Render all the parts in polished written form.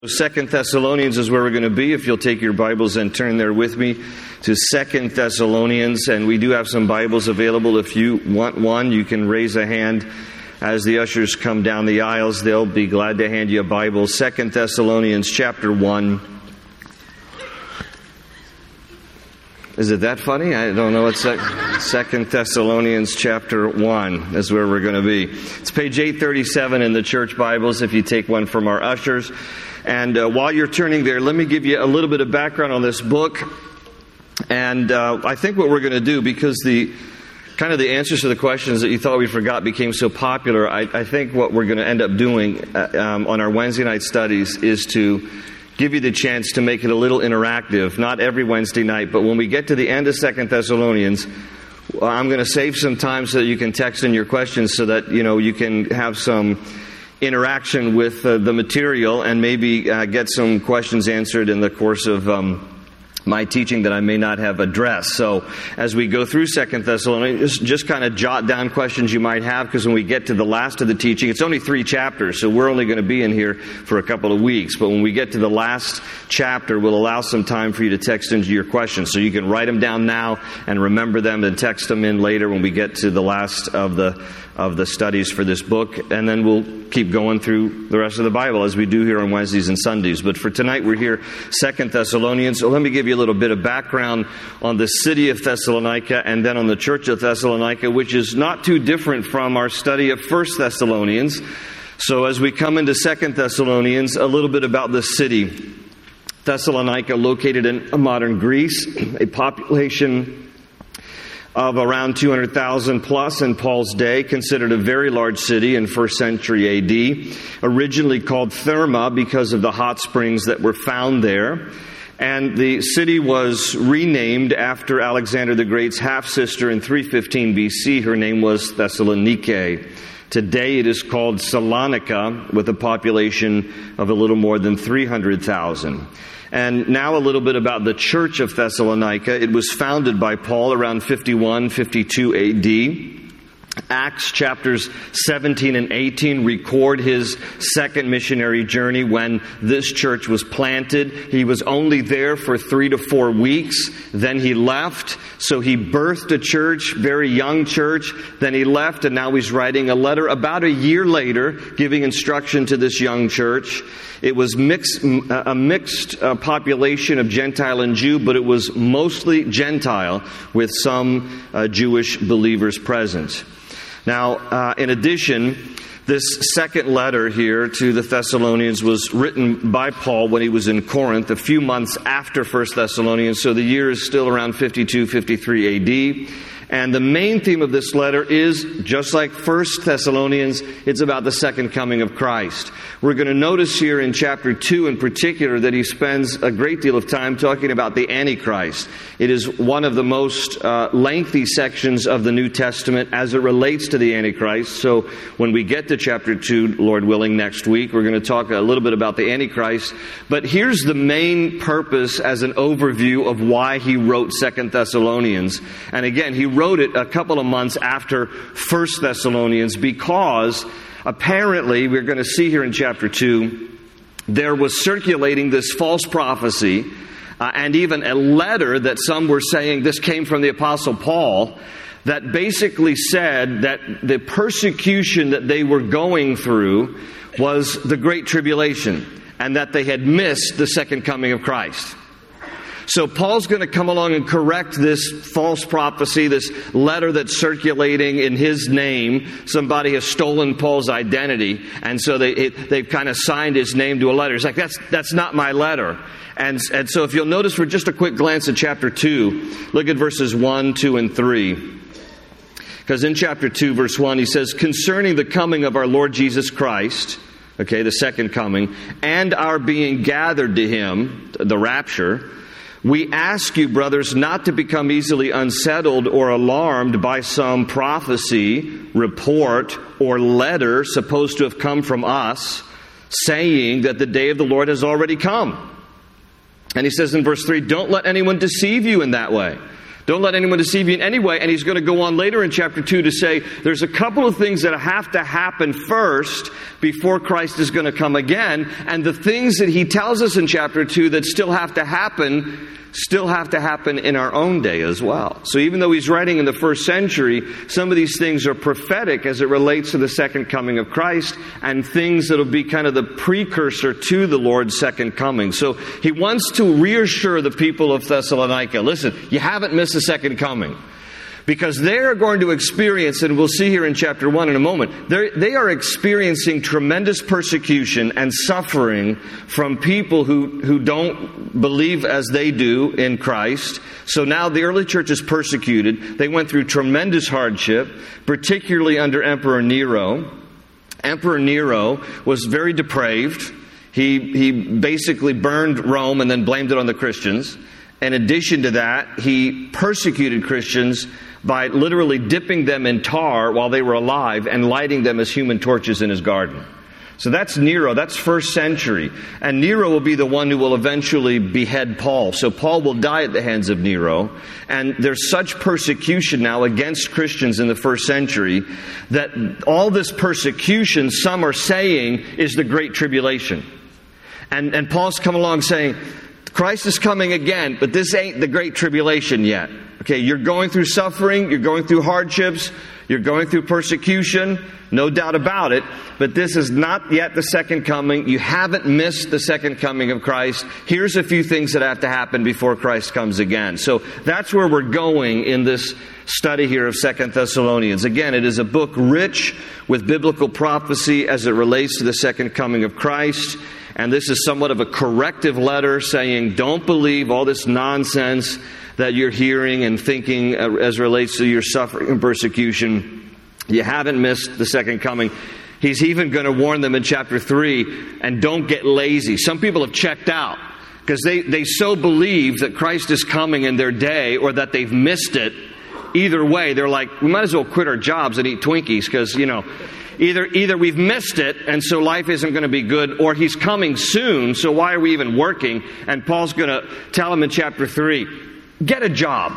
Second Thessalonians is where we're going to be. If you'll take your Bibles and turn there with me to Second Thessalonians. And we do have some Bibles available. If you want one, you can raise a hand as the ushers come down the aisles. They'll be glad to hand you a Bible. Second Thessalonians chapter 1. Is it that funny? I don't know. It's Second Thessalonians chapter 1 is where we're going to be. It's page 837 in the church Bibles if you take one from our ushers. And while you're turning there, let me give you a little bit of background on this book. And I think what we're going to do, because the answers to the questions that you thought we forgot became so popular, I think what we're going to end up doing on our Wednesday night studies is to give you the chance to make it a little interactive. Not every Wednesday night, but when we get to the end of 2 Thessalonians, I'm going to save some time so that you can text in your questions so that you can have some interaction with the material and maybe get some questions answered in the course of my teaching that I may not have addressed. So as we go through 2 Thessalonians, just kind of jot down questions you might have, because when we get to the last of the teaching, it's only 3 chapters, so we're only going to be in here for a couple of weeks. But when we get to the last chapter, we'll allow some time for you to text into your questions. So you can write them down now and remember them and text them in later when we get to the last of the studies for this book. And then we'll keep going through the rest of the Bible as we do here on Wednesdays and Sundays. But for tonight, we're here, 2 Thessalonians. So let me give you a little bit of background on the city of Thessalonica and then on the church of Thessalonica, which is not too different from our study of 1 Thessalonians. So as we come into 2 Thessalonians, a little bit about the city. Thessalonica, located in modern Greece, a population of around 200,000 plus in Paul's day, considered a very large city in 1st century AD, originally called Therma because of the hot springs that were found there. And the city was renamed after Alexander the Great's half-sister in 315 BC. Her name was Thessalonike. Today it is called Salonika, with a population of a little more than 300,000. And now a little bit about the church of Thessalonica. It was founded by Paul around 51, 52 AD. Acts chapters 17 and 18 record his second missionary journey when this church was planted. He was only there for 3 to 4 weeks. Then he left. So he birthed a church, very young church. Then he left, and now he's writing a letter about a year later, giving instruction to this young church. It was a mixed population of Gentile and Jew, but it was mostly Gentile with some Jewish believers present. Now, in addition, this second letter here to the Thessalonians was written by Paul when he was in Corinth a few months after 1 Thessalonians, so the year is still around 52, 53 AD. And the main theme of this letter is, just like 1 Thessalonians, it's about the second coming of Christ. We're going to notice here in chapter 2 in particular that he spends a great deal of time talking about the Antichrist. It is one of the most lengthy sections of the New Testament as it relates to the Antichrist. So when we get to chapter 2, Lord willing, next week, we're going to talk a little bit about the Antichrist. But here's the main purpose as an overview of why he wrote 2 Thessalonians. And again, he wrote it a couple of months after 1 Thessalonians because apparently, we're going to see here in chapter 2, there was circulating this false prophecy and even a letter that some were saying this came from the Apostle Paul, that basically said that the persecution that they were going through was the Great Tribulation and that they had missed the second coming of Christ. So Paul's going to come along and correct this false prophecy, this letter that's circulating in his name. Somebody has stolen Paul's identity, and so they've kind of signed his name to a letter. It's like, that's not my letter. And so if you'll notice for just a quick glance at chapter 2, look at verses 1, 2, and 3. Because in chapter 2, verse 1, he says, concerning the coming of our Lord Jesus Christ, okay, the second coming, and our being gathered to him, the rapture, we ask you, brothers, not to become easily unsettled or alarmed by some prophecy, report, or letter supposed to have come from us, saying that the day of the Lord has already come. And he says in verse 3, don't let anyone deceive you in that way. Don't let anyone deceive you in any way. And he's going to go on later in chapter 2 to say there's a couple of things that have to happen first before Christ is going to come again. And the things that he tells us in chapter 2 that still have to happen in our own day as well. So even though he's writing in the first century, some of these things are prophetic as it relates to the second coming of Christ and things that will be kind of the precursor to the Lord's second coming. So he wants to reassure the people of Thessalonica, listen, you haven't missed the second coming. Because they are going to experience, and we'll see here in chapter 1 in a moment, they are experiencing tremendous persecution and suffering from people who don't believe as they do in Christ. So now the early church is persecuted. They went through tremendous hardship, particularly under Emperor Nero. Emperor Nero was very depraved. He basically burned Rome and then blamed it on the Christians. In addition to that, he persecuted Christians by literally dipping them in tar while they were alive and lighting them as human torches in his garden. So that's Nero. That's first century. And Nero will be the one who will eventually behead Paul. So Paul will die at the hands of Nero. And there's such persecution now against Christians in the first century that all this persecution, some are saying, is the Great Tribulation. And Paul's come along saying, Christ is coming again, but this ain't the Great Tribulation yet. Okay, you're going through suffering, you're going through hardships, you're going through persecution, no doubt about it, but this is not yet the second coming. You haven't missed the second coming of Christ. Here's a few things that have to happen before Christ comes again. So that's where we're going in this study here of 2 Thessalonians. Again, it is a book rich with biblical prophecy as it relates to the second coming of Christ. And this is somewhat of a corrective letter saying, don't believe all this nonsense that you're hearing and thinking as relates to your suffering and persecution. You haven't missed the second coming. He's even going to warn them in chapter 3, and don't get lazy. Some people have checked out because they so believe that Christ is coming in their day or that they've missed it. Either way, they're like, we might as well quit our jobs and eat Twinkies because, Either we've missed it, and so life isn't going to be good, or he's coming soon, so why are we even working? And Paul's going to tell them in chapter 3, get a job.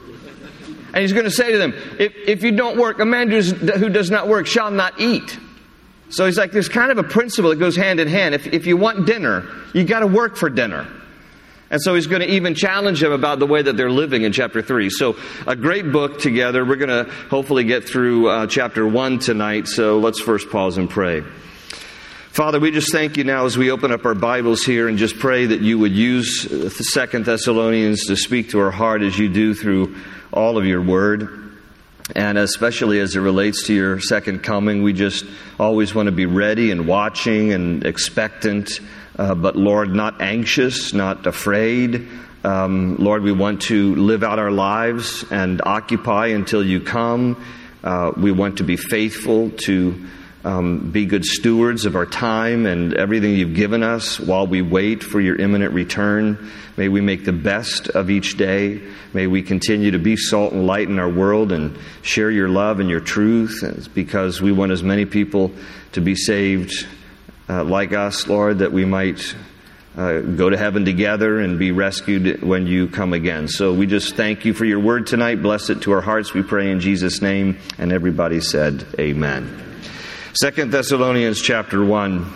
And he's going to say to them, if you don't work, a man who does not work shall not eat. So he's like, there's kind of a principle that goes hand in hand. If you want dinner, you got to work for dinner. And so he's going to even challenge them about the way that they're living in chapter 3. So a great book together. We're going to hopefully get through chapter 1 tonight. So let's first pause and pray. Father, we just thank you now as we open up our Bibles here and just pray that you would use 2 Thessalonians to speak to our heart as you do through all of your word. And especially as it relates to your second coming, we just always want to be ready and watching and expectant. But Lord, not anxious, not afraid. Lord, we want to live out our lives and occupy until you come. We want to be faithful to be good stewards of our time and everything you've given us while we wait for your imminent return. May we make the best of each day. May we continue to be salt and light in our world and share your love and your truth. It's because we want as many people to be saved like us, Lord, that we might go to heaven together and be rescued when you come again. So we just thank you for your word tonight. Bless it to our hearts, we pray in Jesus' name. And everybody said, amen. 2 Thessalonians chapter 1.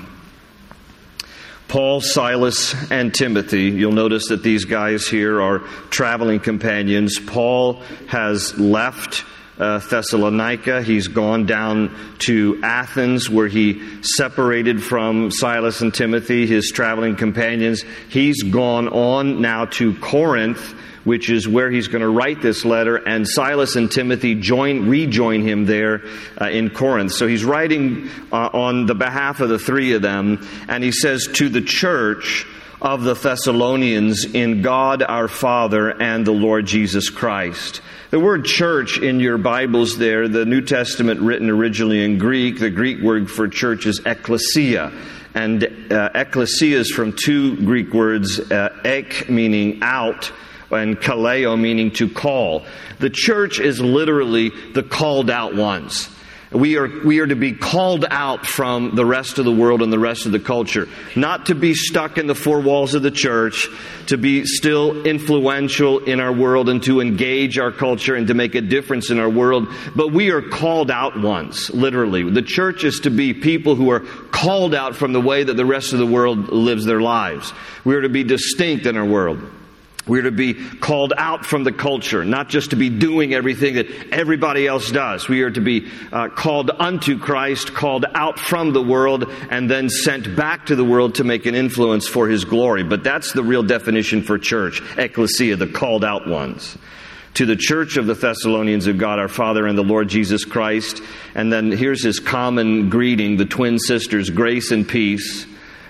Paul, Silas, and Timothy. You'll notice that these guys here are traveling companions. Paul has left Thessalonica. He's gone down to Athens where he separated from Silas and Timothy, his traveling companions. He's gone on now to Corinth, which is where he's going to write this letter, and Silas and Timothy rejoin him there in Corinth. So he's writing on the behalf of the three of them, and he says, to the church of the Thessalonians in God our Father and the Lord Jesus Christ. The word church in your Bibles there, the New Testament written originally in Greek, the Greek word for church is ekklesia. And ekklesia is from two Greek words, ek meaning out, and kaleo meaning to call. The church is literally the called out ones. We are to be called out from the rest of the world and the rest of the culture. Not to be stuck in the four walls of the church, to be still influential in our world and to engage our culture and to make a difference in our world. But we are called out ones, literally. The church is to be people who are called out from the way that the rest of the world lives their lives. We are to be distinct in our world. We're to be called out from the culture, not just to be doing everything that everybody else does. We are to be called unto Christ, called out from the world, and then sent back to the world to make an influence for His glory. But that's the real definition for church, ecclesia, the called out ones. To the church of the Thessalonians of God our Father and the Lord Jesus Christ. And then here's His common greeting, the twin sisters, grace and peace,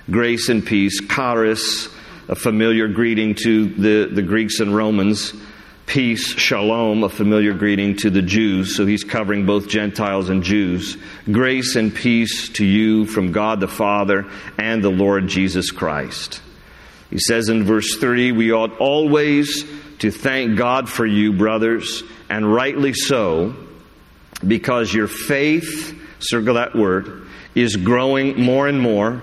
charis, a familiar greeting to the Greeks and Romans. Peace, shalom, a familiar greeting to the Jews. So he's covering both Gentiles and Jews. Grace and peace to you from God the Father and the Lord Jesus Christ. He says in verse 3, we ought always to thank God for you, brothers, and rightly so, because your faith, circle that word, is growing more and more.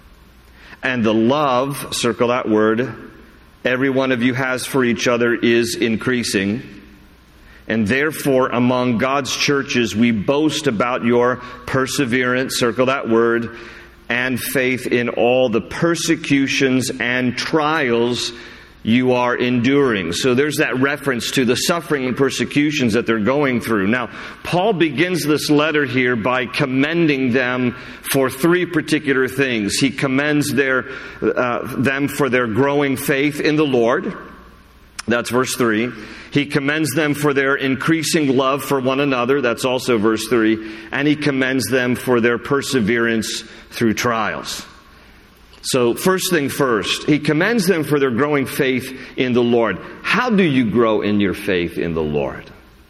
And the love, circle that word, every one of you has for each other is increasing. And therefore, among God's churches, we boast about your perseverance, circle that word, and faith in all the persecutions and trials you are enduring. So there's that reference to the suffering and persecutions that they're going through. Now, Paul begins this letter here by commending them for three particular things. He commends them for their growing faith in the Lord. That's verse 3. He commends them for their increasing love for one another. That's also verse 3. And he commends them for their perseverance through trials. So first thing first, he commends them for their growing faith in the Lord. How do you grow in your faith in the Lord?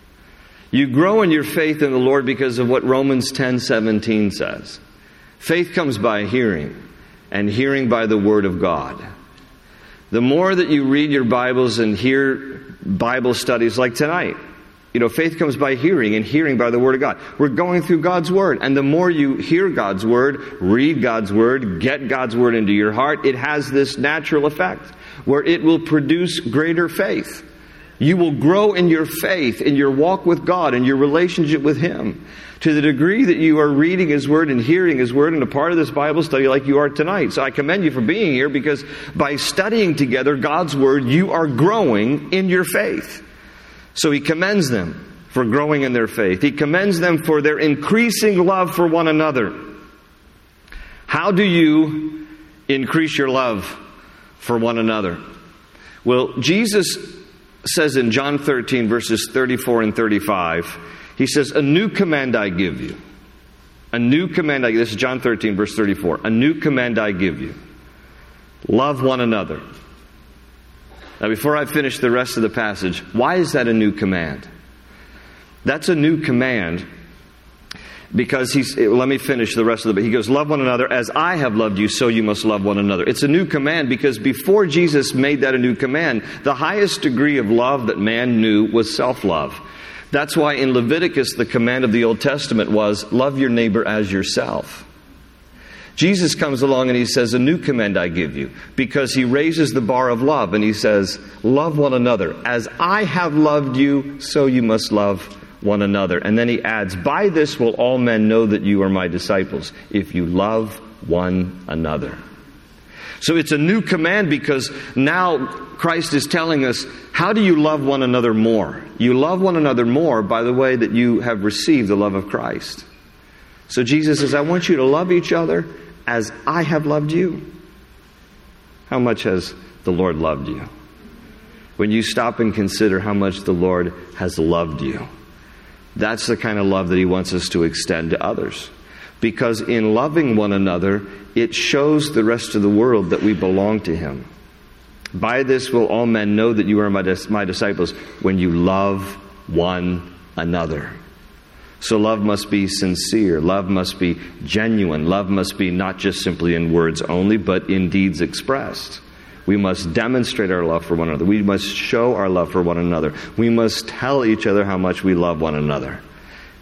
You grow in your faith in the Lord because of what Romans 10:17 says. Faith comes by hearing, and hearing by the Word of God. The more that you read your Bibles and hear Bible studies like tonight, faith comes by hearing, and hearing by the Word of God. We're going through God's Word, and the more you hear God's Word, read God's Word, get God's Word into your heart, it has this natural effect where it will produce greater faith. You will grow in your faith, in your walk with God, in your relationship with Him, to the degree that you are reading His Word and hearing His Word and a part of this Bible study like you are tonight. So I commend you for being here, because by studying together God's Word, you are growing in your faith. So he commends them for growing in their faith. He commends them for their increasing love for one another. How do you increase your love for one another? Well, Jesus says in John 13, verses 34 and 35, He says, a new command I give you. A new command I give you. This is John 13, verse 34. A new command I give you. Love one another. Now, before I finish the rest of the passage, why is that a new command? That's a new command because let me finish the rest of it. He goes, love one another as I have loved you, so you must love one another. It's a new command because before Jesus made that a new command, the highest degree of love that man knew was self-love. That's why in Leviticus, the command of the Old Testament was, love your neighbor as yourself. Jesus comes along and He says, a new command I give you, because He raises the bar of love and He says, love one another. As I have loved you, so you must love one another. And then He adds, by this will all men know that you are my disciples, if you love one another. So it's a new command because now Christ is telling us, how do you love one another more? You love one another more by the way that you have received the love of Christ. So Jesus says, I want you to love each other as I have loved you. How much has the Lord loved you? When you stop and consider how much the Lord has loved you, that's the kind of love that He wants us to extend to others. Because in loving one another, it shows the rest of the world that we belong to Him. By this will all men know that you are my disciples, when you love one another. So love must be sincere. Love must be genuine. Love must be not just simply in words only, but in deeds expressed. We must demonstrate our love for one another. We must show our love for one another. We must tell each other how much we love one another.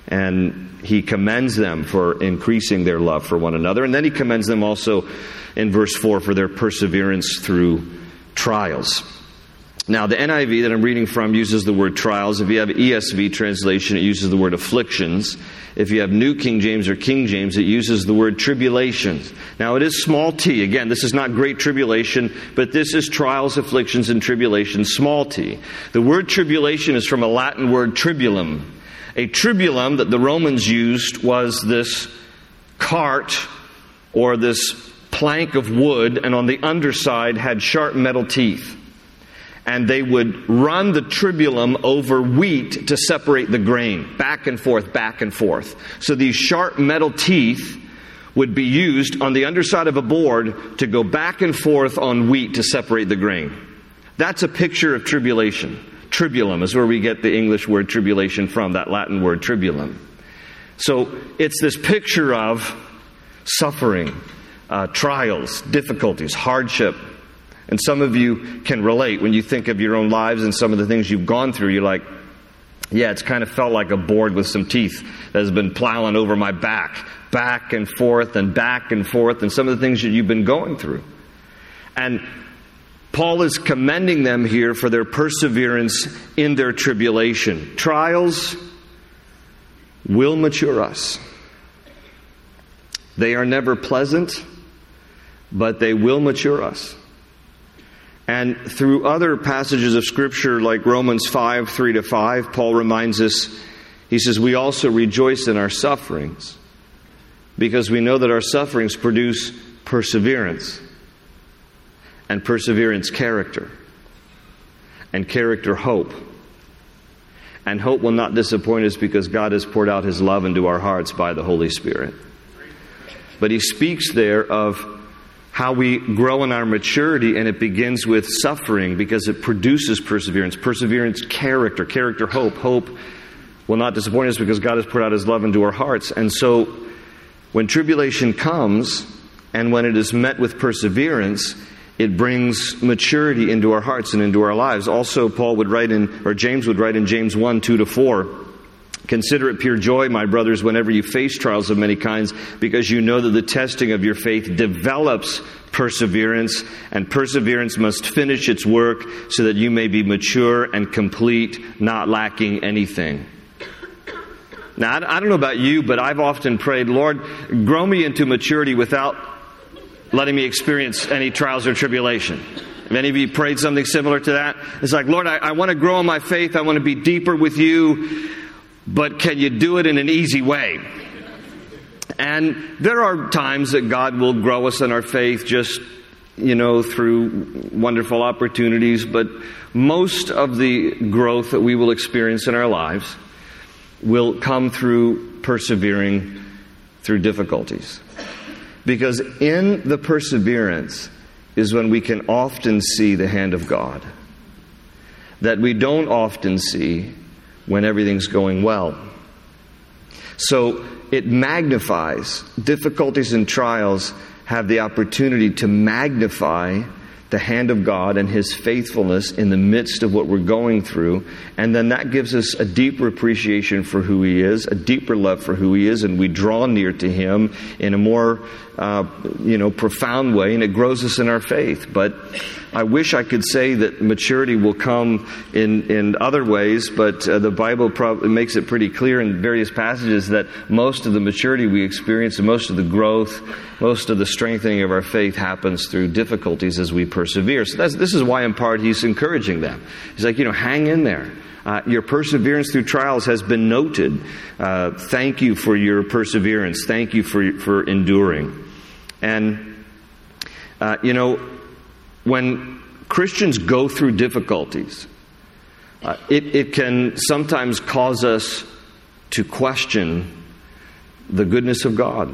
And he commends them for increasing their love for one another. And then he commends them also in verse 4 for their perseverance through trials. Now, the NIV that I'm reading from uses the word trials. If you have ESV translation, it uses the word afflictions. If you have New King James or King James, it uses the word tribulations. Now, it is small t. Again, this is not great tribulation, but this is trials, afflictions, and tribulations, small t. The word tribulation is from a Latin word tribulum. A tribulum that the Romans used was this cart or this plank of wood, and on the underside had sharp metal teeth. And they would run the tribulum over wheat to separate the grain, back and forth, back and forth. So these sharp metal teeth would be used on the underside of a board to go back and forth on wheat to separate the grain. That's a picture of tribulation. Tribulum is where we get the English word tribulation from, that Latin word tribulum. So it's this picture of suffering, trials, difficulties, hardship. And some of you can relate when you think of your own lives and some of the things you've gone through. You're like, yeah, it's kind of felt like a board with some teeth that has been plowing over my back and forth and back and forth, and some of the things that you've been going through. And Paul is commending them here for their perseverance in their tribulation. Trials will mature us. They are never pleasant, but they will mature us. And through other passages of Scripture like Romans 5, 3-5, Paul reminds us, he says, we also rejoice in our sufferings because we know that our sufferings produce perseverance, and perseverance character, and character hope. And hope will not disappoint us because God has poured out His love into our hearts by the Holy Spirit. But he speaks there of how we grow in our maturity, and it begins with suffering because it produces perseverance. Perseverance, character, hope. Hope will not disappoint us because God has poured out His love into our hearts. And so when tribulation comes, and when it is met with perseverance, it brings maturity into our hearts and into our lives. Also, James would write in James 1, 2-4, consider it pure joy, my brothers, whenever you face trials of many kinds, because you know that the testing of your faith develops perseverance, and perseverance must finish its work so that you may be mature and complete, not lacking anything. Now, I don't know about you, but I've often prayed, Lord, grow me into maturity without letting me experience any trials or tribulation. Have any of you prayed something similar to that? It's like, Lord, I want to grow in my faith. I want to be deeper with you. But can you do it in an easy way? And there are times that God will grow us in our faith just, through wonderful opportunities. But most of the growth that we will experience in our lives will come through persevering through difficulties. Because in the perseverance is when we can often see the hand of God that we don't often see when everything's going well. So it magnifies. Difficulties and trials have the opportunity to magnify the hand of God and His faithfulness in the midst of what we're going through. And then that gives us a deeper appreciation for who He is, a deeper love for who He is, and we draw near to Him in a more, profound way, and it grows us in our faith. But I wish I could say that maturity will come in other ways, but the Bible probably makes it pretty clear in various passages that most of the maturity we experience and most of the growth, most of the strengthening of our faith happens through difficulties as we persevere. So this is why in part He's encouraging them. He's like, hang in there. Your perseverance through trials has been noted. Thank you for your perseverance. Thank you for enduring. And, when Christians go through difficulties, it can sometimes cause us to question the goodness of God.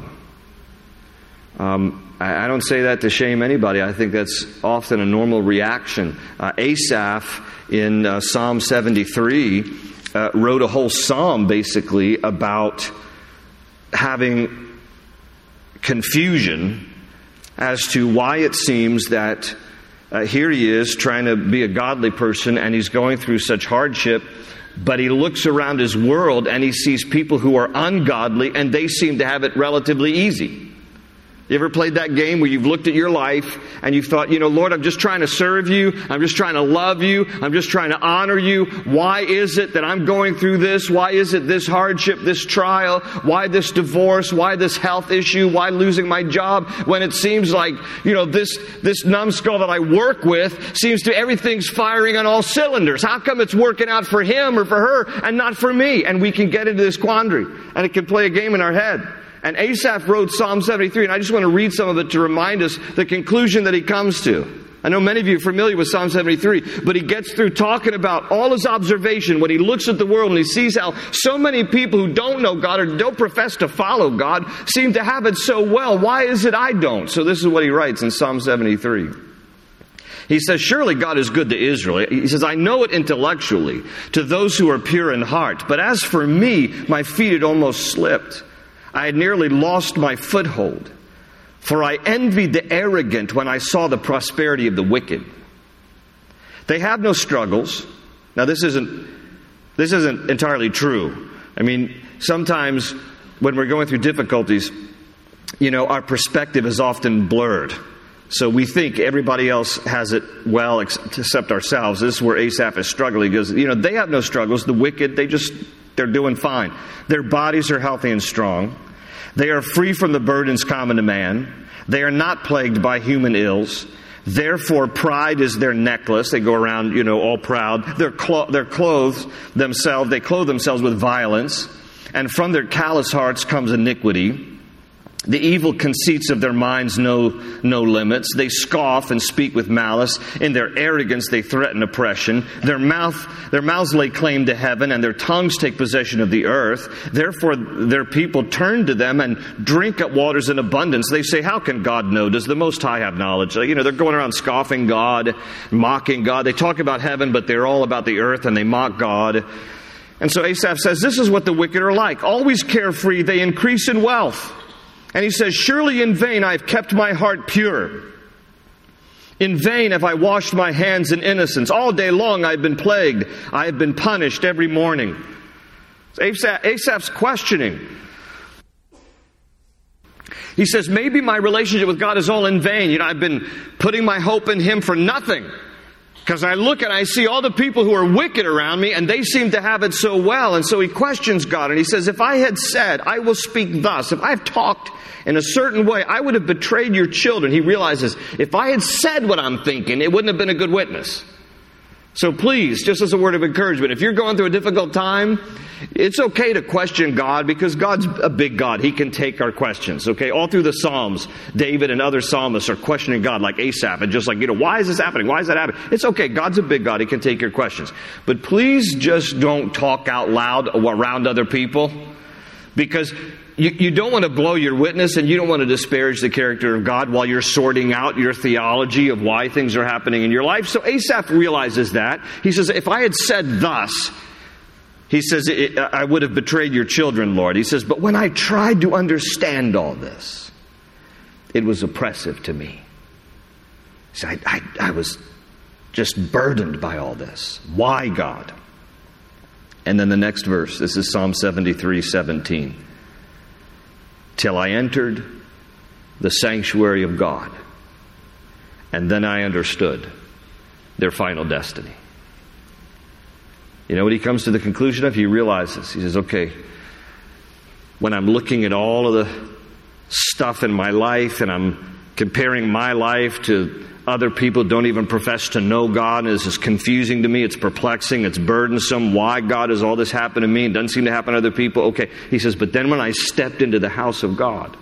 I don't say that to shame anybody. I think that's often a normal reaction. Asaph in Psalm 73 wrote a whole psalm basically about having confusion as to why it seems that here he is trying to be a godly person and he's going through such hardship, But he looks around his world and he sees people who are ungodly and they seem to have it relatively easy. You ever played that game where you've looked at your life and you've thought, Lord, I'm just trying to serve you. I'm just trying to love you. I'm just trying to honor you. Why is it that I'm going through this? Why is it this hardship, this trial? Why this divorce? Why this health issue? Why losing my job? When it seems like, this numbskull that I work with seems to everything's firing on all cylinders. How come it's working out for him or for her and not for me? And we can get into this quandary and it can play a game in our head. And Asaph wrote Psalm 73, and I just want to read some of it to remind us the conclusion that he comes to. I know many of you are familiar with Psalm 73, but he gets through talking about all his observation when he looks at the world and he sees how so many people who don't know God or don't profess to follow God seem to have it so well. Why is it I don't? So this is what he writes in Psalm 73. He says, surely God is good to Israel. He says, I know it intellectually to those who are pure in heart. But as for me, my feet had almost slipped. I had nearly lost my foothold, for I envied the arrogant when I saw the prosperity of the wicked. They have no struggles. Now this isn't entirely true. I mean, sometimes when we're going through difficulties, our perspective is often blurred. So we think everybody else has it well except ourselves. This is where Asaph is struggling because, they have no struggles. The wicked, they're doing fine. Their bodies are healthy and strong. They are free from the burdens common to man. They are not plagued by human ills. Therefore, pride is their necklace. They go around, all proud. They clothe themselves with violence. And from their callous hearts comes iniquity. The evil conceits of their minds know no limits. They scoff and speak with malice. In their arrogance they threaten oppression. Their mouths lay claim to heaven, and their tongues take possession of the earth. Therefore their people turn to them and drink up waters in abundance. They say, how can God know? Does the Most High have knowledge? They're going around scoffing God, mocking God. They talk about heaven, but they're all about the earth, and they mock God. And so Asaph says, this is what the wicked are like. Always carefree, they increase in wealth. And he says, surely in vain I have kept my heart pure. In vain have I washed my hands in innocence. All day long I have been plagued. I have been punished every morning. Asaph's questioning. He says, maybe my relationship with God is all in vain. I've been putting my hope in Him for nothing. Because I look and I see all the people who are wicked around me and they seem to have it so well. And so he questions God and he says, if I had said, I will speak thus, if I've talked in a certain way, I would have betrayed your children. He realizes, if I had said what I'm thinking, it wouldn't have been a good witness. So please, just as a word of encouragement, if you're going through a difficult time, it's okay to question God because God's a big God. He can take our questions, okay? All through the Psalms, David and other psalmists are questioning God like Asaph and just like, why is this happening? Why is that happening? It's okay. God's a big God. He can take your questions. But please just don't talk out loud around other people because you don't want to blow your witness and you don't want to disparage the character of God while you're sorting out your theology of why things are happening in your life. So Asaph realizes that. He says, if I had said thus, he says, I would have betrayed your children, Lord. He says, but when I tried to understand all this, it was oppressive to me. So I was just burdened by all this. Why, God? And then the next verse, this is Psalm 73:17. Till I entered the sanctuary of God, and then I understood their final destiny. You know what he comes to the conclusion of? He realizes, he says, okay, when I'm looking at all of the stuff in my life and I'm comparing my life to other people who don't even profess to know God, and this is confusing to me, it's perplexing, it's burdensome, why God has all this happened to me and doesn't seem to happen to other people. Okay, he says, but then when I stepped into the house of God,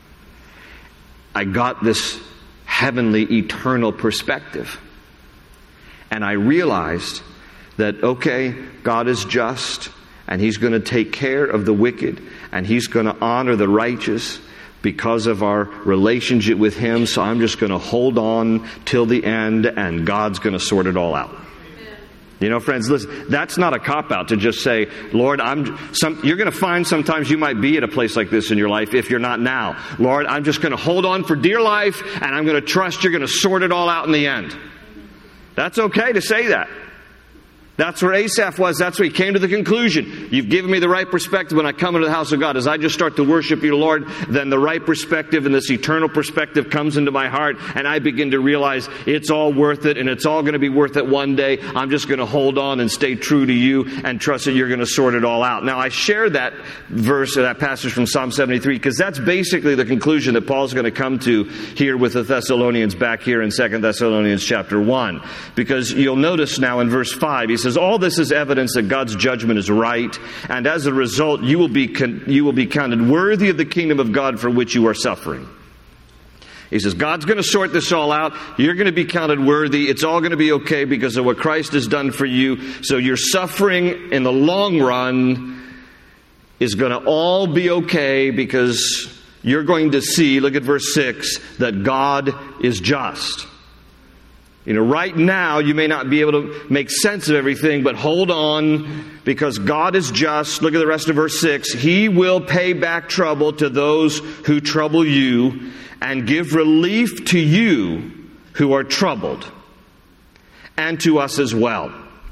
I got this heavenly, eternal perspective. And I realized that, okay, God is just, and He's going to take care of the wicked, and He's going to honor the righteous because of our relationship with Him. So I'm just going to hold on till the end, and God's going to sort it all out. Amen. You know, friends, listen, that's not a cop-out to just say, Lord, you're going to find sometimes you might be at a place like this in your life if you're not now. Lord, I'm just going to hold on for dear life, and I'm going to trust you're going to sort it all out in the end. That's okay to say that. That's where Asaph was. That's where he came to the conclusion. You've given me the right perspective when I come into the house of God. As I just start to worship you, Lord, then the right perspective and this eternal perspective comes into my heart, and I begin to realize it's all worth it, and it's all going to be worth it one day. I'm just going to hold on and stay true to you and trust that you're going to sort it all out. Now, I share that verse, or that passage from Psalm 73, because that's basically the conclusion that Paul's going to come to here with the Thessalonians back here in 2 Thessalonians chapter 1. Because you'll notice now in verse 5, he says, all this is evidence that God's judgment is right, and as a result, you will be counted worthy of the kingdom of God for which you are suffering. He says, God's going to sort this all out. You're going to be counted worthy. It's all going to be okay because of what Christ has done for you. So your suffering in the long run is going to all be okay because you're going to see, look at verse 6, that God is just. You know, right now you may not be able to make sense of everything, but hold on because God is just. Look at the rest of verse 6. He will pay back trouble to those who trouble you and give relief to you who are troubled, and to us as well.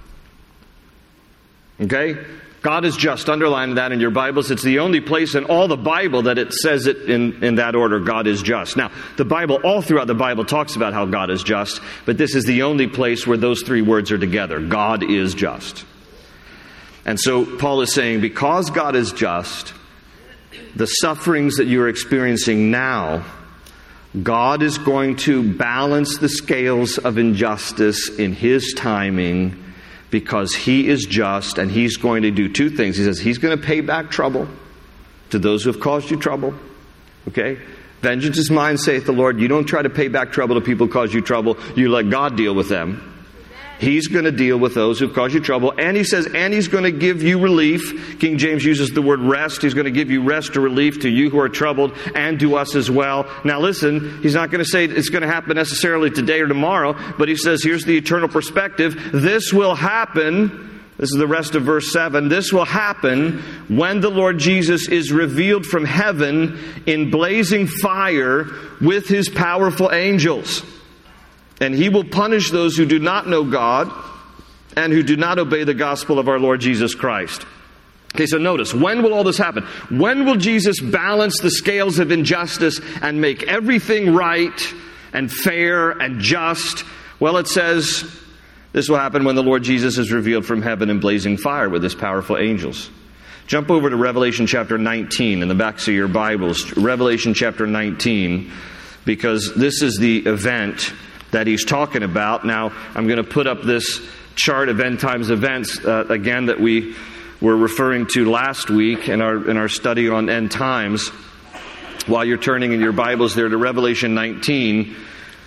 Okay? God is just. Underline that in your Bibles. It's the only place in all the Bible that it says it in that order. God is just. Now, the Bible, all throughout the Bible, talks about how God is just, but this is the only place where those three words are together. God is just. And so Paul is saying, because God is just, the sufferings that you're experiencing now, God is going to balance the scales of injustice in His timing, because He is just, and He's going to do two things. He says He's going to pay back trouble to those who have caused you trouble. Okay? Vengeance is mine, saith the Lord. You don't try to pay back trouble to people who cause you trouble. You let God deal with them. He's going to deal with those who've caused you trouble. And he says, and He's going to give you relief. King James uses the word rest. He's going to give you rest or relief to you who are troubled, and to us as well. Now listen, He's not going to say it's going to happen necessarily today or tomorrow, but He says, here's the eternal perspective. This will happen. This is the rest of verse 7. This will happen when the Lord Jesus is revealed from heaven in blazing fire with His powerful angels. And He will punish those who do not know God and who do not obey the gospel of our Lord Jesus Christ. Okay, so notice, when will all this happen? When will Jesus balance the scales of injustice and make everything right and fair and just? Well, it says this will happen when the Lord Jesus is revealed from heaven in blazing fire with His powerful angels. Jump over to Revelation chapter 19 in the backs of your Bibles. Revelation chapter 19, because this is the event that he's talking about. Now, I'm going to put up this chart of end times events again that we were referring to last week in our study on end times. While you're turning in your Bibles there to Revelation 19,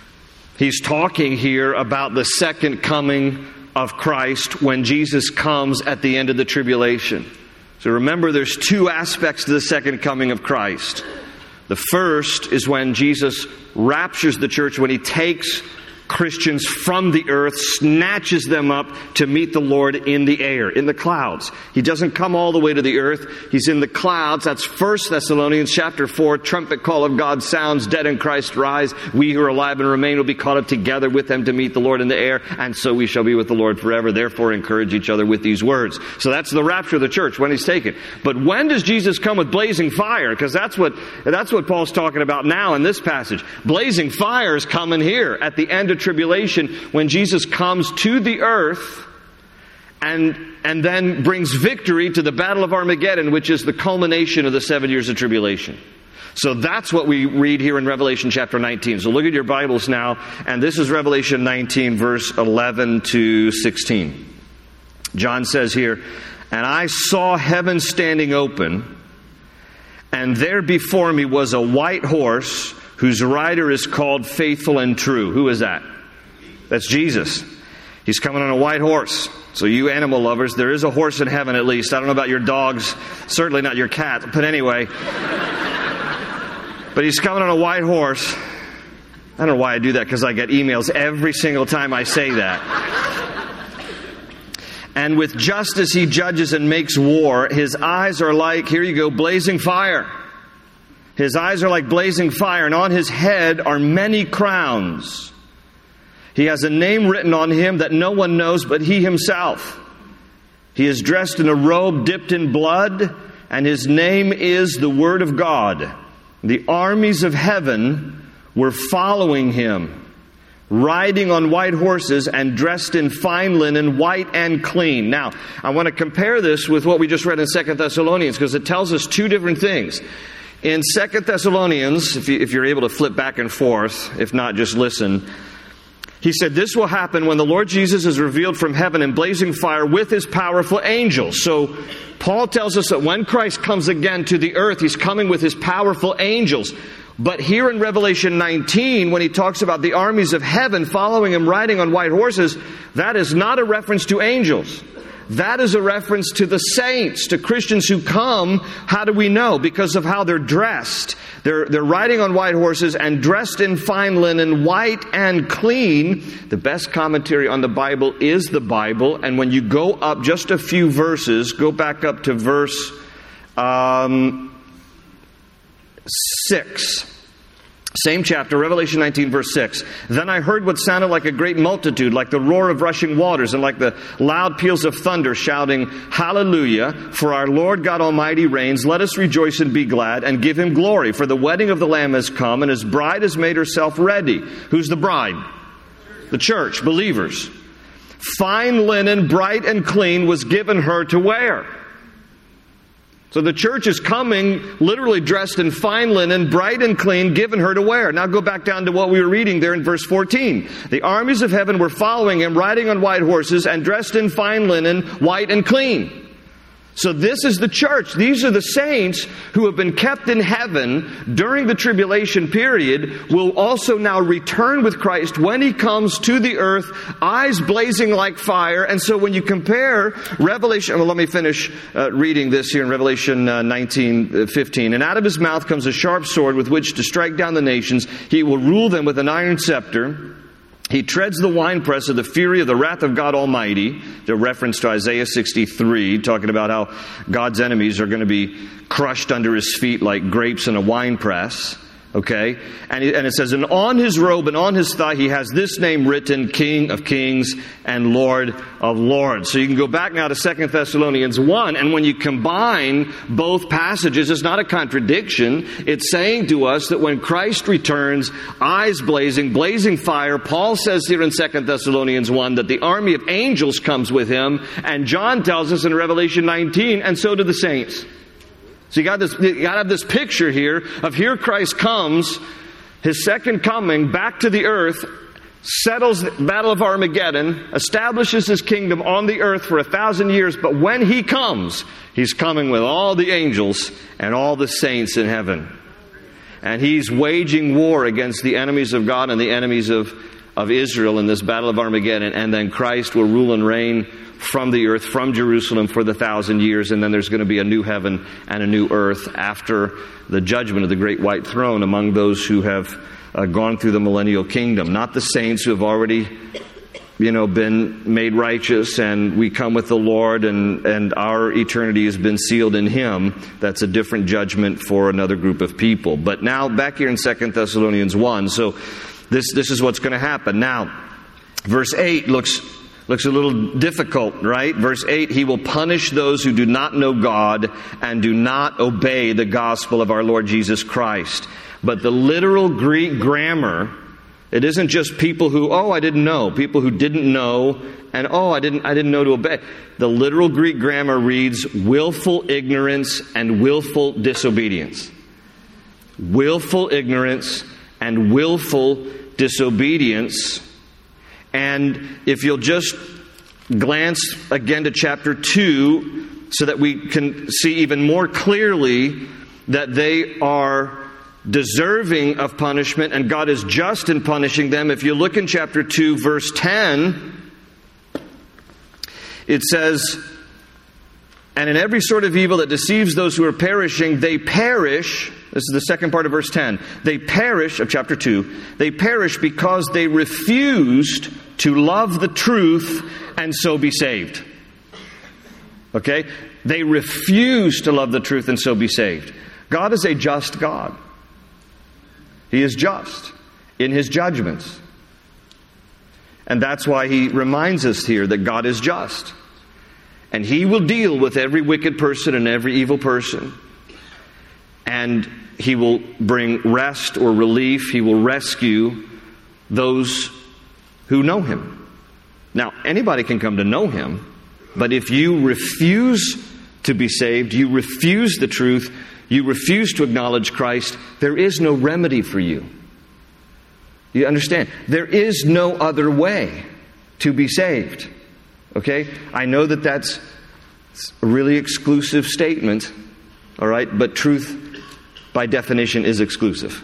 he's talking here about the second coming of Christ when Jesus comes at the end of the tribulation. So remember, there's two aspects to the second coming of Christ. The first is when Jesus raptures the church, when He takes Christians from the earth, snatches them up to meet the Lord in the air, in the clouds. He doesn't come all the way to the earth. He's in the clouds. That's 1 Thessalonians chapter 4. Trumpet call of God sounds, dead in Christ rise. We who are alive and remain will be caught up together with them to meet the Lord in the air, and so we shall be with the Lord forever. Therefore encourage each other with these words. So that's the rapture of the church, when He's taken. But when does Jesus come with blazing fire? Because that's what Paul's talking about now in this passage. Blazing fire is coming here at the end of tribulation, when Jesus comes to the earth and then brings victory to the battle of Armageddon, which is the culmination of the 7 years of tribulation. So that's what we read here in Revelation chapter 19. So look at your Bibles now, and this is Revelation 19, verse 11 to 16. John says here, and I saw heaven standing open, and there before me was a white horse, whose rider is called Faithful and True. Who is that? That's Jesus. He's coming on a white horse. So you animal lovers, there is a horse in heaven at least. I don't know about your dogs, certainly not your cat, but anyway. But He's coming on a white horse. I don't know why I do that, because I get emails every single time I say that. And with justice He judges and makes war. His eyes are like, here you go, blazing fire. His eyes are like blazing fire, and on His head are many crowns. He has a name written on Him that no one knows but He Himself. He is dressed in a robe dipped in blood, and his name is the Word of God. The armies of heaven were following him, riding on white horses and dressed in fine linen, white and clean. Now, I want to compare this with what we just read in 2 Thessalonians, because it tells us two different things. In 2 Thessalonians, if you're able to flip back and forth, if not, just listen. He said, this will happen when the Lord Jesus is revealed from heaven in blazing fire with his powerful angels. So Paul tells us that when Christ comes again to the earth, he's coming with his powerful angels. But here in Revelation 19, when he talks about the armies of heaven following him riding on white horses, that is not a reference to angels. That is a reference to the saints, to Christians who come. How do we know? Because of how they're dressed. They're riding on white horses and dressed in fine linen, white and clean. The best commentary on the Bible is the Bible. And when you go up just a few verses, go back up to verse 6. Same chapter, Revelation 19, verse 6. Then I heard what sounded like a great multitude, like the roar of rushing waters, and like the loud peals of thunder, shouting, Hallelujah, for our Lord God Almighty reigns. Let us rejoice and be glad, and give him glory. For the wedding of the Lamb has come, and his bride has made herself ready. Who's the bride? The church, believers. Fine linen, bright and clean, was given her to wear. So the church is coming, literally dressed in fine linen, bright and clean, given her to wear. Now go back down to what we were reading there in verse 14. The armies of heaven were following him, riding on white horses, and dressed in fine linen, white and clean. So this is the church. These are the saints who have been kept in heaven during the tribulation period, will also now return with Christ when he comes to the earth, eyes blazing like fire. And so when you compare Revelation, well, let me finish reading this here in Revelation 19:15. And out of his mouth comes a sharp sword with which to strike down the nations. He will rule them with an iron scepter. He treads the winepress of the fury of the wrath of God Almighty. The reference to Isaiah 63, talking about how God's enemies are going to be crushed under his feet like grapes in a winepress. Okay? And it says, and on his robe and on his thigh he has this name written, King of Kings and Lord of Lords. So you can go back now to 2 Thessalonians 1, and when you combine both passages, it's not a contradiction. It's saying to us that when Christ returns, eyes blazing, blazing fire, Paul says here in 2 Thessalonians 1 that the army of angels comes with him, and John tells us in Revelation 19, and so do the saints. So you got to have this picture here of here Christ comes, his second coming, back to the earth, settles the battle of Armageddon, establishes his kingdom on the earth for 1,000 years. But when he comes, he's coming with all the angels and all the saints in heaven. And he's waging war against the enemies of God and the enemies of Israel in this battle of Armageddon. And then Christ will rule and reign from the earth, from Jerusalem for the 1,000 years, and then there's going to be a new heaven and a new earth after the judgment of the great white throne among those who have gone through the millennial kingdom. Not the saints who have already, been made righteous, and we come with the Lord, and our eternity has been sealed in him. That's a different judgment for another group of people. But now, back here in 2 Thessalonians 1, so this is what's going to happen. Now, verse 8 looks a little difficult, right? Verse 8, he will punish those who do not know God and do not obey the gospel of our Lord Jesus Christ. But the literal Greek grammar, it isn't just people who, I didn't know. People who didn't know and, I didn't know to obey. The literal Greek grammar reads willful ignorance and willful disobedience. Willful ignorance and willful disobedience. And if you'll just glance again to chapter 2 so that we can see even more clearly that they are deserving of punishment and God is just in punishing them. If you look in chapter 2, verse 10, it says, and in every sort of evil that deceives those who are perishing, they perish. This is the second part of verse 10. They perish, of chapter 2, they perish because they refused to love the truth and so be saved. Okay? They refuse to love the truth and so be saved. God is a just God. He is just in his judgments. And that's why he reminds us here that God is just. And He will deal with every wicked person and every evil person. And He will bring rest or relief. He will rescue those who know Him. Now, anybody can come to know Him, but if you refuse to be saved, you refuse the truth, you refuse to acknowledge Christ, there is no remedy for you. You understand? There is no other way to be saved. Okay? I know that that's a really exclusive statement, all right? But truth, by definition, is exclusive.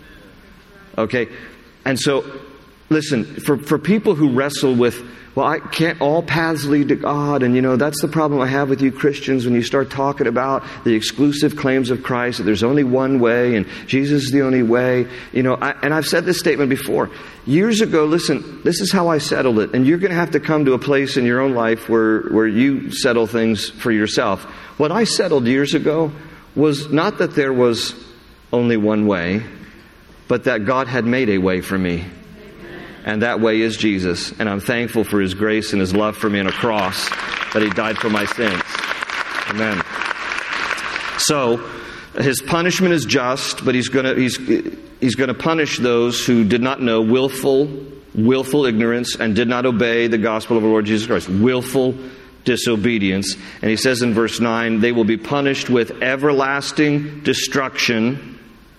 Okay? And so, listen, for people who wrestle with, well, I can't all paths lead to God, and that's the problem I have with you Christians when you start talking about the exclusive claims of Christ, that there's only one way, and Jesus is the only way. And I've said this statement before. Years ago, listen, this is how I settled it, and you're going to have to come to a place in your own life where you settle things for yourself. What I settled years ago was not that there was only one way, but that God had made a way for me. And that way is Jesus. And I'm thankful for His grace and His love for me on a cross, that He died for my sins. Amen. So, His punishment is just, but He's going to punish those who did not know, willful ignorance, and did not obey the gospel of our Lord Jesus Christ. Willful disobedience. And He says in verse 9, they will be punished with everlasting destruction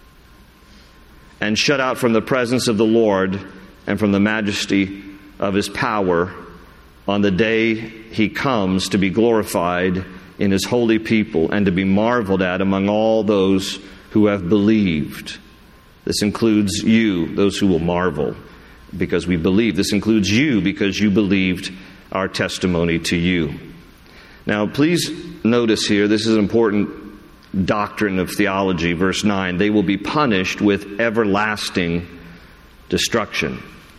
and shut out from the presence of the Lord and from the majesty of His power on the day He comes to be glorified in His holy people and to be marveled at among all those who have believed. This includes you, those who will marvel because we believe. This includes you because you believed our testimony to you. Now, please notice here, this is an important doctrine of theology, verse 9. They will be punished with everlasting destruction.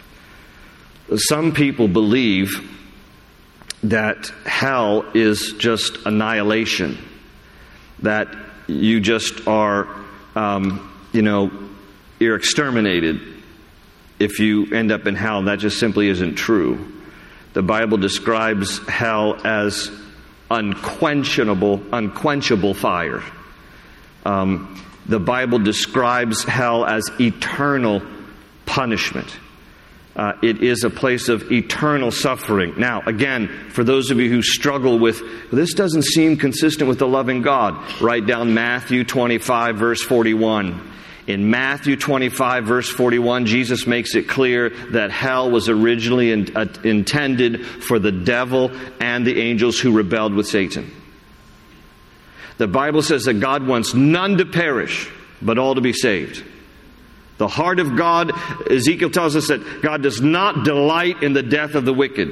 Some people believe that hell is just annihilation, that you just are, you're exterminated if you end up in hell. That just simply isn't true. The Bible describes hell as unquenchable fire. The Bible describes hell as eternal punishment. It is a place of eternal suffering. Now, again, for those of you who struggle with, this doesn't seem consistent with the loving God, write down Matthew 25, verse 41. In Matthew 25, verse 41, Jesus makes it clear that hell was originally intended for the devil and the angels who rebelled with Satan. The Bible says that God wants none to perish, but all to be saved. The heart of God, Ezekiel tells us that God does not delight in the death of the wicked.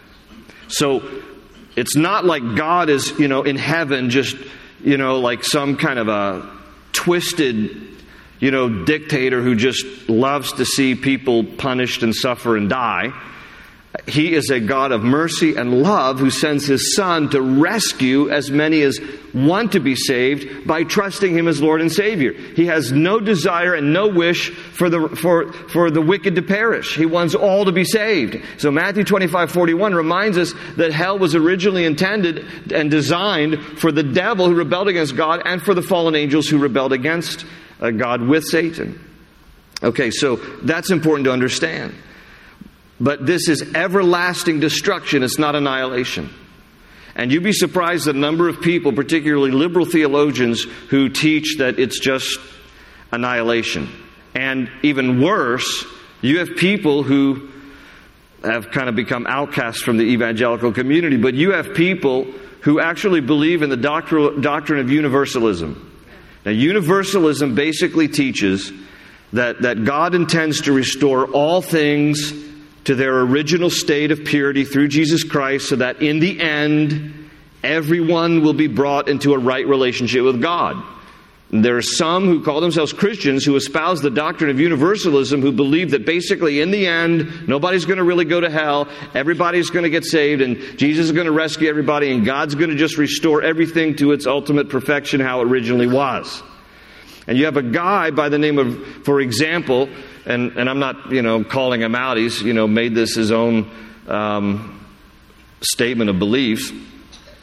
So it's not like God is, in heaven just, like some kind of a twisted, dictator who just loves to see people punished and suffer and die. He is a God of mercy and love who sends His Son to rescue as many as want to be saved by trusting Him as Lord and Savior. He has no desire and no wish for the wicked to perish. He wants all to be saved. So Matthew 25:41 reminds us that hell was originally intended and designed for the devil who rebelled against God and for the fallen angels who rebelled against God with Satan. Okay, so that's important to understand. But this is everlasting destruction. It's not annihilation. And you'd be surprised at the number of people, particularly liberal theologians, who teach that it's just annihilation. And even worse, you have people who have kind of become outcasts from the evangelical community, but you have people who actually believe in the doctrine of universalism. Now, universalism basically teaches that God intends to restore all things to their original state of purity through Jesus Christ, so that in the end, everyone will be brought into a right relationship with God. And there are some who call themselves Christians who espouse the doctrine of universalism, who believe that basically in the end, nobody's going to really go to hell, everybody's going to get saved, and Jesus is going to rescue everybody, and God's going to just restore everything to its ultimate perfection how it originally was. And you have a guy by the name of, for example, and I'm not, calling him out. He's, made this his own statement of beliefs.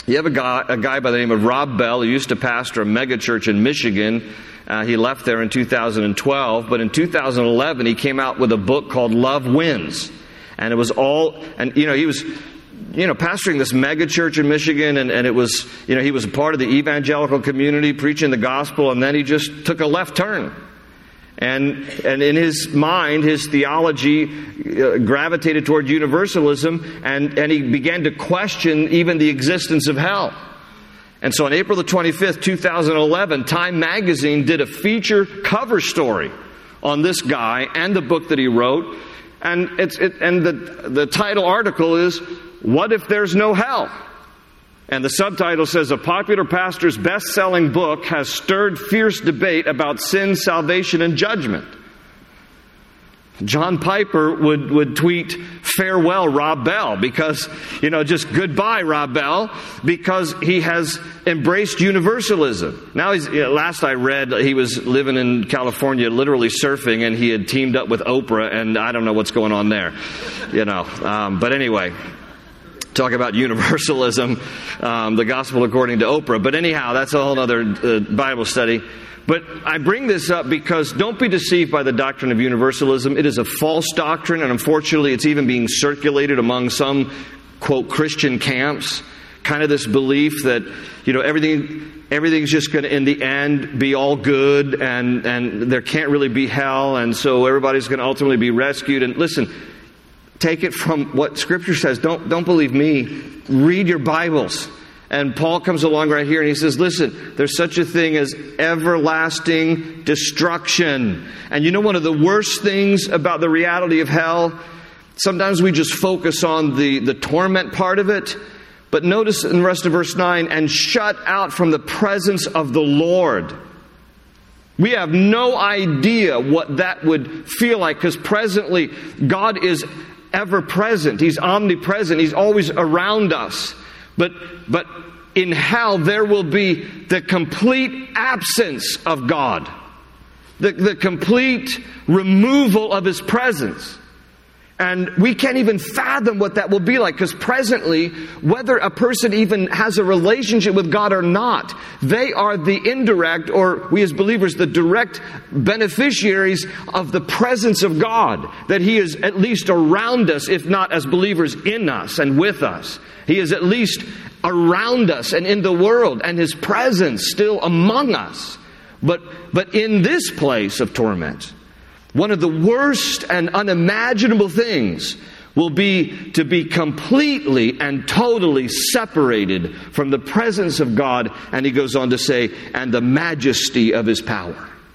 You have a guy by the name of Rob Bell who used to pastor a mega church in Michigan. He left there in 2012, but in 2011 he came out with a book called Love Wins. And it was all, and he was pastoring this mega church in Michigan, and it was, he was a part of the evangelical community preaching the gospel, and then he just took a left turn. And in his mind, his theology gravitated toward universalism, and he began to question even the existence of hell. And so on April the 25th, 2011, Time Magazine did a feature cover story on this guy and the book that he wrote. And the title article is, "What If There's No Hell?" And the subtitle says, "A popular pastor's best-selling book has stirred fierce debate about sin, salvation, and judgment." John Piper would tweet, "Farewell, Rob Bell," because, just goodbye, Rob Bell, because he has embraced universalism. Now, last I read, he was living in California, literally surfing, and he had teamed up with Oprah, and I don't know what's going on there, But anyway, talk about universalism, the gospel according to Oprah. But anyhow, that's a whole other Bible study. But I bring this up because don't be deceived by the doctrine of universalism. It is a false doctrine, and unfortunately it's even being circulated among some, quote, Christian camps. Kind of this belief that, everything's just going to, in the end, be all good, and there can't really be hell, and so everybody's going to ultimately be rescued. And listen, take it from what Scripture says. Don't believe me. Read your Bibles. And Paul comes along right here and he says, listen, there's such a thing as everlasting destruction. And one of the worst things about the reality of hell, sometimes we just focus on the torment part of it. But notice in the rest of verse 9, "and shut out from the presence of the Lord." We have no idea what that would feel like, because presently God is ever present. He's omnipresent. He's always around us. But in hell, there will be the complete absence of God. The complete removal of His presence. And we can't even fathom what that will be like, because presently, whether a person even has a relationship with God or not, they are the indirect, or we as believers, the direct beneficiaries of the presence of God. That He is at least around us, if not as believers in us and with us. He is at least around us and in the world, and His presence still among us. But in this place of torment, one of the worst and unimaginable things will be to be completely and totally separated from the presence of God. And he goes on to say, and the majesty of His power.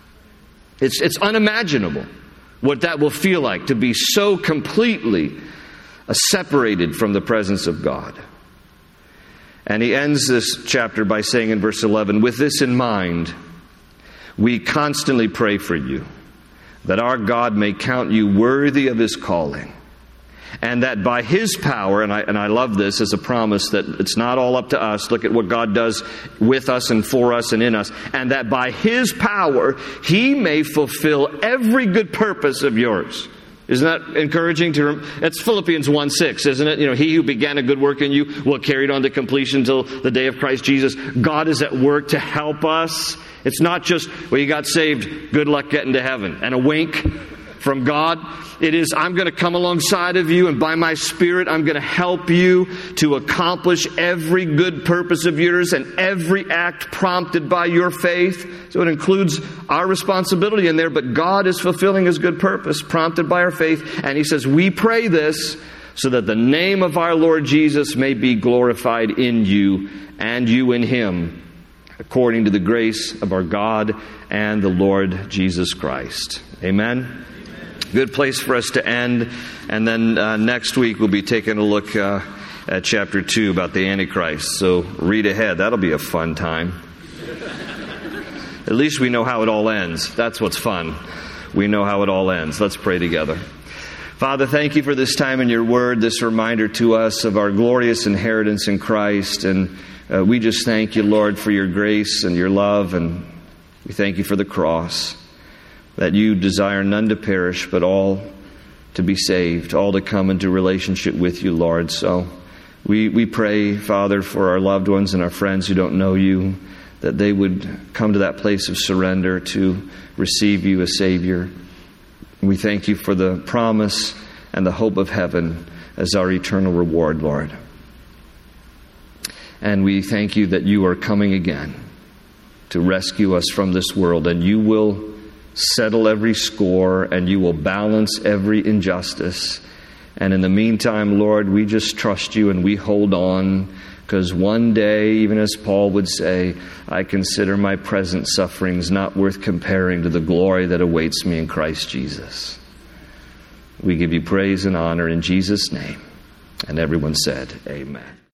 It's unimaginable what that will feel like, to be so completely separated from the presence of God. And he ends this chapter by saying in verse 11, "With this in mind, we constantly pray for you, that our God may count you worthy of His calling, and that by His power," and I love this as a promise that it's not all up to us. Look at what God does with us and for us and in us. "And that by His power He may fulfill every good purpose of yours." Isn't that encouraging? It's Philippians 1:6, isn't it? He who began a good work in you will carry it on to completion until the day of Christ Jesus. God is at work to help us. It's not just, well, you got saved, good luck getting to heaven, and a wink from God. It is, I'm going to come alongside of you, and by my Spirit, I'm going to help you to accomplish every good purpose of yours and every act prompted by your faith. So it includes our responsibility in there, but God is fulfilling His good purpose, prompted by our faith. And He says, we pray this so that the name of our Lord Jesus may be glorified in you and you in Him, according to the grace of our God and the Lord Jesus Christ. Amen. Good place for us to end. And then next week we'll be taking a look at chapter 2 about the Antichrist. So read ahead. That'll be a fun time. At least we know how it all ends. That's what's fun. We know how it all ends. Let's pray together. Father, thank you for this time in your word, this reminder to us of our glorious inheritance in Christ. And we just thank you, Lord, for your grace and your love. And we thank you for the cross, that you desire none to perish, but all to be saved, all to come into relationship with you, Lord. So We pray, Father, for our loved ones and our friends who don't know you, that they would come to that place of surrender to receive you as Savior. We thank you for the promise and the hope of heaven as our eternal reward, Lord. And we thank you that you are coming again to rescue us from this world, and you will settle every score, and you will balance every injustice. And in the meantime, Lord, we just trust you and we hold on, because one day, even as Paul would say, I consider my present sufferings not worth comparing to the glory that awaits me in Christ Jesus. We give you praise and honor in Jesus' name. And everyone said, amen.